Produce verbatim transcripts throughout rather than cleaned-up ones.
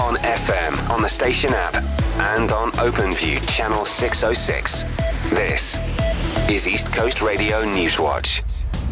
on F M, on the station app, and on OpenView channel six oh six. This is East Coast Radio Newswatch.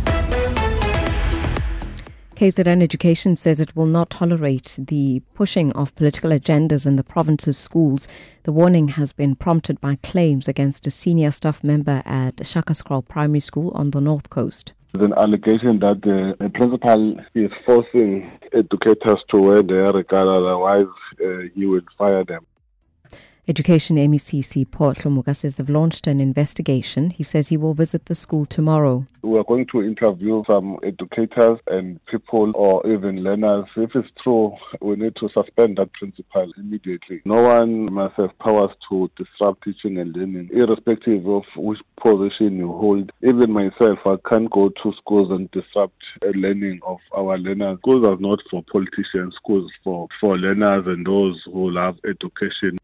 K Z N Education says it will not tolerate the pushing of political agendas in the province's schools. The warning has been prompted by claims against a senior staff member at Shaka Scroll Primary School on the North Coast. There's an allegation that the, the principal is forcing educators to wear their regard, otherwise uh, he will fire them. Education M E C C Paul Tlumuka says they've launched an investigation. He says he will visit the school tomorrow. We are going to interview some educators and people or even learners. If it's true, we need to suspend that principal immediately. No one must have powers to disrupt teaching and learning, irrespective of which position you hold. Even myself, I can't go to schools and disrupt the learning of our learners. Schools are not for politicians. Schools for, for learners and those who love education.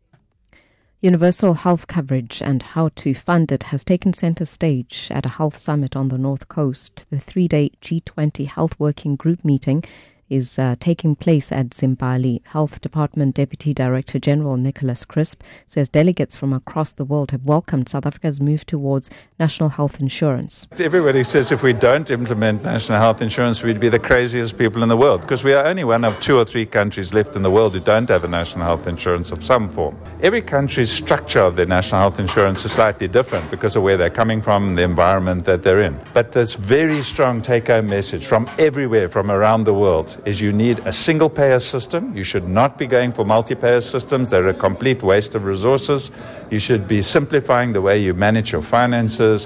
Universal health coverage and how to fund it has taken centre stage at a health summit on the North Coast. The three-day G twenty Health Working Group meeting is uh, taking place at Zimbali. Health Department Deputy Director General Nicholas Crisp says delegates from across the world have welcomed South Africa's move towards national health insurance. Everybody says if we don't implement national health insurance, we'd be the craziest people in the world, because we are only one of two or three countries left in the world who don't have a national health insurance of some form. Every country's structure of their national health insurance is slightly different because of where they're coming from, the environment that they're in. But this very strong take-home message from everywhere, from around the world, is you need a single-payer system. You should not be going for multi-payer systems. They're a complete waste of resources. You should be simplifying the way you manage your finances.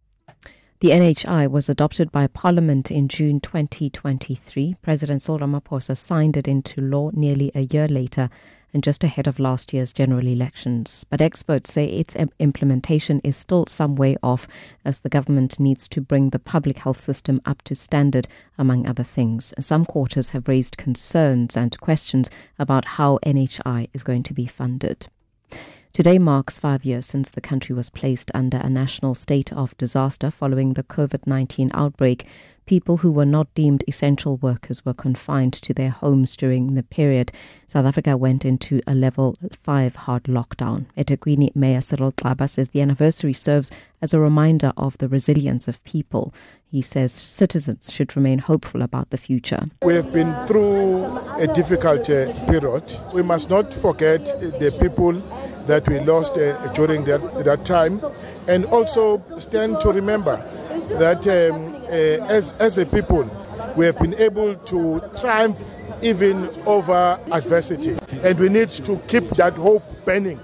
The N H I was adopted by Parliament in June twenty twenty-three. President Cyril Ramaphosa signed it into law nearly a year later, and just ahead of last year's general elections. But experts say its implementation is still some way off, as the government needs to bring the public health system up to standard, among other things. Some quarters have raised concerns and questions about how N H I is going to be funded. Today marks five years since the country was placed under a national state of disaster following the COVID nineteen outbreak. People who were not deemed essential workers were confined to their homes during the period. South Africa went into a level five hard lockdown. eThekwini Mayor Cyril Xaba says the anniversary serves as a reminder of the resilience of people. He says citizens should remain hopeful about the future. We have been through a difficult uh, period. We must not forget the people that we lost uh, during that, that time, and also stand to remember that um, uh, as, as a people, we have been able to triumph even over adversity, and we need to keep that hope burning.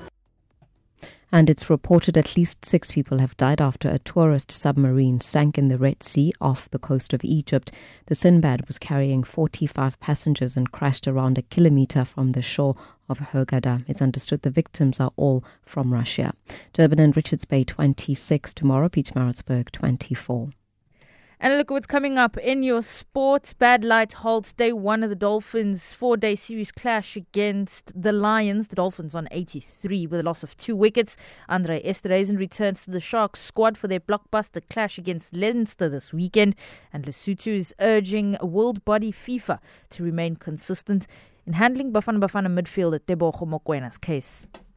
And it's reported at least six people have died after a tourist submarine sank in the Red Sea off the coast of Egypt. The Sinbad was carrying forty-five passengers and crashed around a kilometre from the shore of Hurghada. It's understood the victims are all from Russia. Durban and Richards Bay twenty-six tomorrow, Pietermaritzburg twenty-four. And look at what's coming up in your sports. Bad Light holds day one of the Dolphins' four-day series clash against the Lions. The Dolphins on eighty-three with a loss of two wickets. Andre Esterhuizen returns to the Sharks squad for their blockbuster clash against Leinster this weekend. And Lesotho is urging World Body FIFA to remain consistent in handling Bafana Bafana midfielder Tebogo Mokwena's case.